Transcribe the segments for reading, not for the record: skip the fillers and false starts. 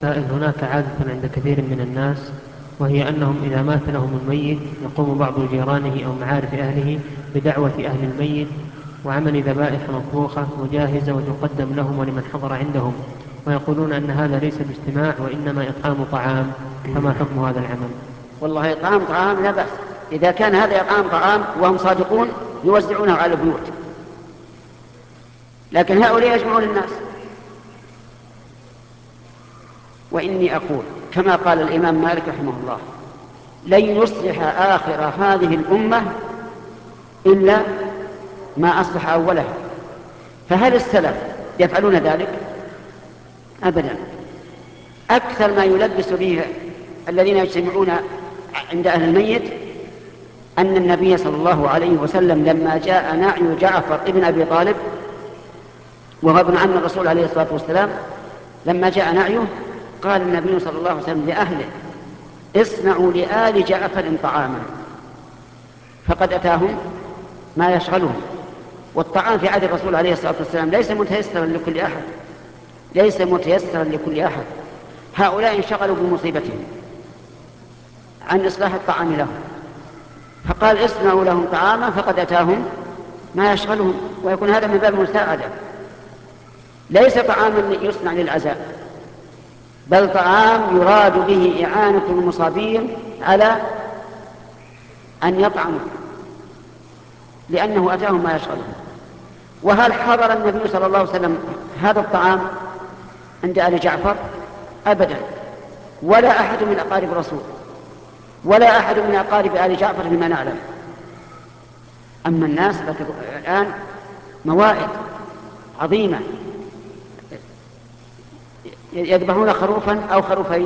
هناك عادة عند كثير من الناس، وهي أنهم إذا مات لهم الميت يقوم بعض جيرانه أو معارف أهله بدعوة أهل الميت وعمل ذبائح مطبوخة وجاهزة وتقدم لهم ولمن حضر عندهم، ويقولون أن هذا ليس باجتماع وإنما إطعام طعام. فما حكم هذا العمل؟ والله إطعام طعام لا بأس، إذا كان هذا إطعام طعام وهم صادقون يوزعونه على البيوت، لكن هؤلاء يجمعون الناس. وإني أقول كما قال الإمام مالك رحمه الله: لن يصلح آخر هذه الأمة إلا ما أصلح أولها. فهل السلف يفعلون ذلك؟ أبدا. أكثر ما يلبس به الذين يجتمعون عند أهل الميت أن النبي صلى الله عليه وسلم لما جاء نعي جعفر ابن أبي طالب وهو ابن عم الرسول عليه الصلاة والسلام، لما جاء نعيه قال النبي صلى الله عليه وسلم لأهله: اصنعوا لآل جعفر طعاما، فقد أتاهم ما يشغلهم. والطعام في عهد الرسول عليه الصلاة والسلام ليس متيسرا لكل أحد، ليس متيسرا لكل أحد. هؤلاء انشغلوا بمصيبتهم عن إصلاح الطعام لهم، فقال: اصنعوا لهم طعاما فقد أتاهم ما يشغلهم. ويكون هذا من باب المساعدة، ليس طعاما يصنع للعزاء، بل طعام يراد به إعانة المصابين على أن يطعموا، لأنه أتاهم ما يشغلهم. وهل حضر النبي صلى الله عليه وسلم هذا الطعام عند آل جعفر؟ أبدا، ولا أحد من أقارب الرسول، ولا أحد من أقارب آل جعفر بما نعلم. أما الناس الآن موائد عظيمة، يذبحون خروفا أو خروفين،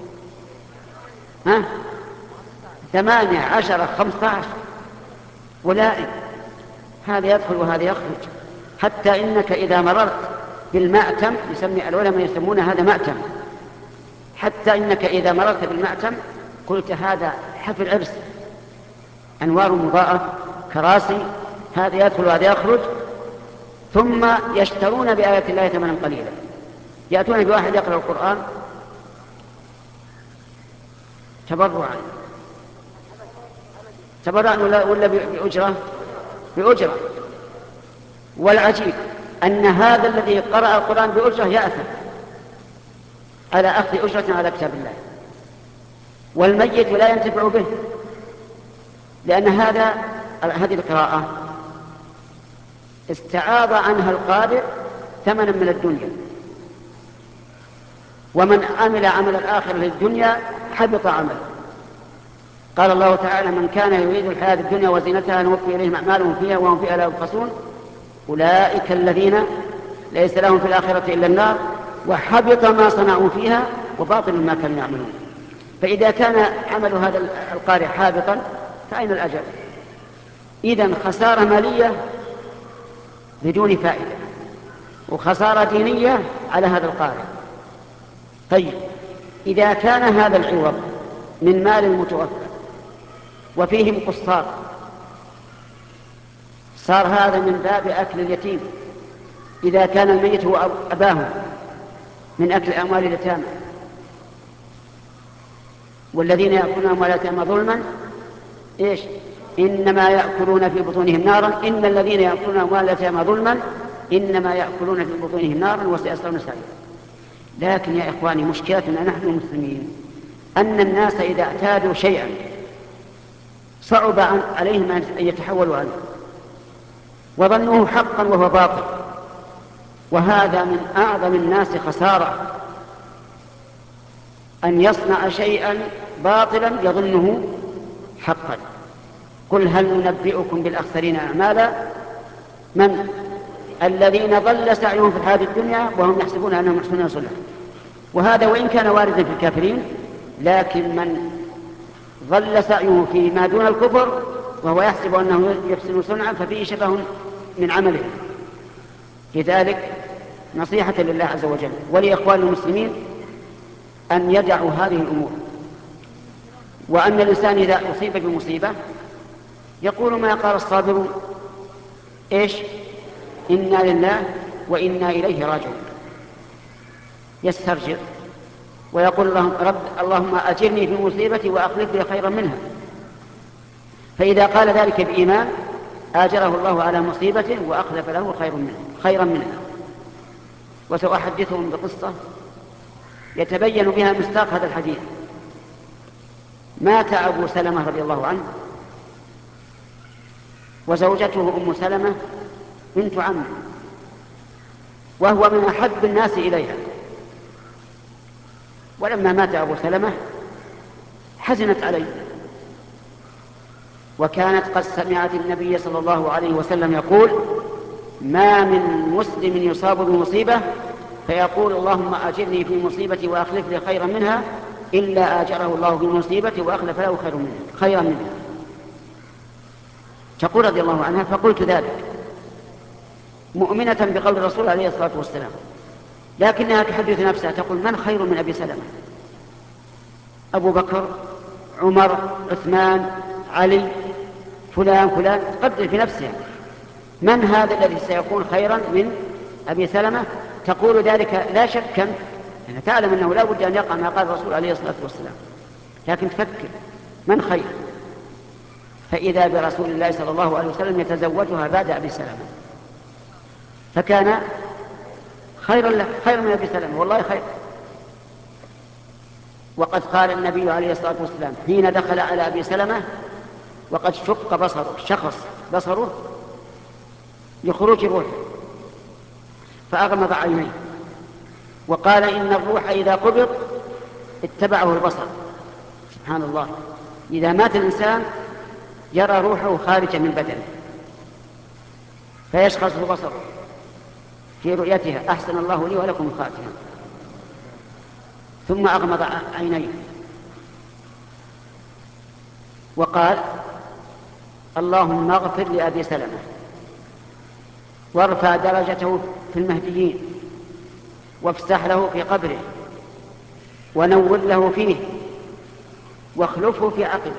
8 10 15 ولائم، هذا يدخل وهذا يخرج. حتى إنك إذا مررت بالمأتم، يسمي العلماء يسمون هذا مأتم، حتى إنك إذا مررت بالمأتم قلت هذا حفل عرس، أنوار مضاءة، كراسي، هذا يدخل وهذا يخرج. ثم يشترون بآيات الله ثمنا قليلا، يأتون بواحد يقرأ القرآن تبرعا ولا بأجرة. والعجيب أن هذا الذي قرأ القرآن بأجرة يأثم على أخذ أجرة على كتاب الله، والميت لا ينتفع به، لأن هذه القراءة استعاض عنها القارئ ثمنا من الدنيا، ومن عمل عمل الآخرة للدنيا حبط عمله. قال الله تعالى: من كان يريد الحياة الدنيا وزينتها نوفي إليهم أعمالهم فيها وهم فيها لا يبخسون أولئك الذين ليس لهم في الآخرة إلا النار وحبط ما صنعوا فيها وباطل ما كانوا يعملون. فإذا كان عمل هذا القارئ حابطا فأين الأجر؟ إذن خسارة مالية بدون فائدة، وخسارة دينية على هذا القارئ. طيب، إذا كان هذا العوض من مال المتوفى وفيهم قصار، صار هذا من باب أكل اليتيم، إذا كان الميت هو أباهم، من أكل أموال اليتامى. والذين يأكلون أموال اليتامى ظلما إنما يأكلون في بطونهم نارا إن الذين يأكلون أموال اليتامى ظلما إنما يأكلون في بطونهم نارا وسيصلون سعيرا. لكن يا إخواني، مشكلتنا نحن المسلمين أن الناس إذا اعتادوا شيئا صعب عليهم أن يتحولوا عنه، وظنوه حقا وهو باطل. وهذا من أعظم الناس خسارة، أن يصنع شيئا باطلا يظنه حقا. قل هل ننبئكم بالأخسرين أعمالا؟ من الذين ضل سعيهم في الحياة الدنيا وهم يحسبون أنهم يحسنون صنعا. وهذا وإن كان واردا في الكافرين، لكن من ضل سعيه فيما دون الكفر وهو يحسب أنه يحسن صنعا ففيه شبه من عمله. لذلك نصيحة لله عز وجل ولإخوان المسلمين أن يدعوا هذه الأمور، وأن الإنسان إذا أصيب بمصيبة يقول ما قال الصابرون: إنا لله وإنا إليه راجعون. يسترجع ويقول اللهم أجرني في مصيبتي وأخلف لي خيرا منها. فإذا قال ذلك بإيمان آجره الله على مصيبته وأخلف له خيرا منها. وسأحدثهم بقصة يتبين بها مصداق هذا الحديث. مات أبو سلمة رضي الله عنه، وزوجته أم سلمة بنت عمه، وهو من أحب الناس إليها. ولما مات أبو سلمة حزنت عليه، وكانت قد سمعت النبي صلى الله عليه وسلم يقول: ما من مسلم يصاب بمصيبة فيقول اللهم أجرني في مصيبتي وأخلف لي خيرا منها إلا آجره الله بمصيبته وأخلف له خيرا منها. تقول رضي الله عنها: فقلت ذلك مؤمنة بقول الرسول عليه الصلاة والسلام، لكنها تحدث نفسها تقول: من خير من أبي سلمة؟ أبو بكر، عمر، عثمان، علي، فلان تقدر في نفسها من هذا الذي سيكون خيرا من أبي سلمة. تقول ذلك لا شكا، يعني تعلم أنه لا بد أن يقع ما قال الرسول عليه الصلاة والسلام، لكن تفكر من خير. فإذا برسول الله صلى الله عليه وسلم يتزوجها بعد أبي سلمة، فكان خيرا له، خير من أبي سلمة، والله خير. وقد قال النبي عليه الصلاة والسلام حين دخل على أبي سلمة وقد شق بصره، شخص بصره لخروج روحه، فأغمض عينيه وقال: إن الروح إذا قبض اتبعه البصر. سبحان الله، إذا مات الإنسان يرى روحه خارجة من بدنه فيشخص بصره في رؤيتها. أحسن الله لي ولكم الخاتمة. ثم أغمض عينيه وقال: اللهم اغفر لأبي سلمة وارفع درجته في المهديين وافسح له في قبره ونور له فيه واخلفه في عقبه.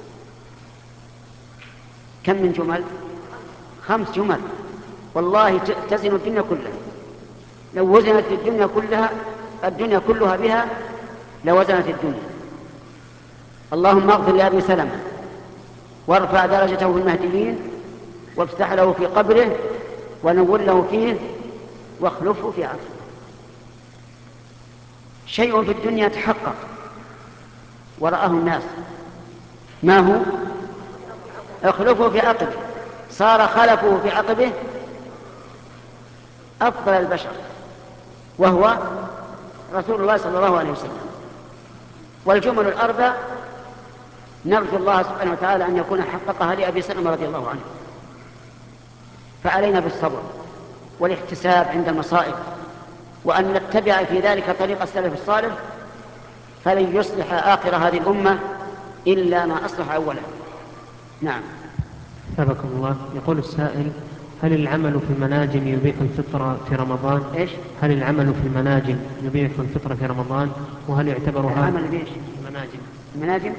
كم من جمل؟ 5 جمل، والله تزن الدنيا كلها. لو وزنت الدنيا كلها بها لوزنت الدنيا. اللهم اغفر لأبي سلمة وارفع درجته في المهديين وافسح له في قبره ونور له فيه واخلفه في عقبه. شيء في الدنيا تحقق ورآه الناس، ما هو؟ اخلفه في عقبه. صار خلفه في عقبه أفضل البشر، وهو رسول الله صلى الله عليه وسلم. والجمل الأربع نرجو الله سبحانه وتعالى أن يكون حققها لأبي سلمة رضي الله عنه. فعلينا بالصبر والاحتساب عند المصائب، وأن نتبع في ذلك طريق السلف الصالح، فلن يصلح آخر هذه الأمة إلا ما أصلح أوله. نعم. حفظكم الله. يقول السائل: هل العمل في المناجم يبيح الفطرة في رمضان؟ إيش؟ هل العمل في المناجم يبيح الفطرة في رمضان؟ وهل يعتبرها العمل بإيش؟ المناجم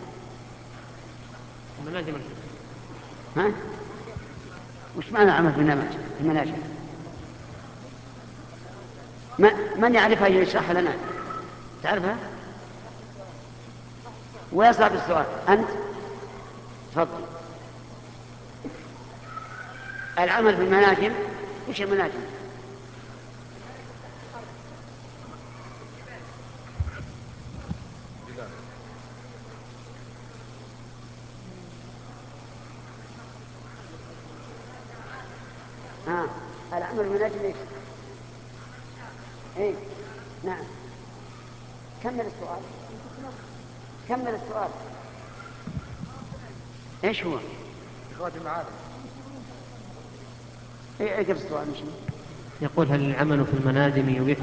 ها؟ وش معنى عمل في المناجم؟ من يعرفها يشرحها لنا؟ تعرفها؟ ويصعب السؤال. أنت تفضل. العمل في المناجم، وش المناجم؟ العمل في المناجم ايش؟ ايه نعم. كمل السؤال. ايش هو؟ اخوات المعارف. ايه اقرأ السؤال. مش يقول: هل العمل في المناجم يبيح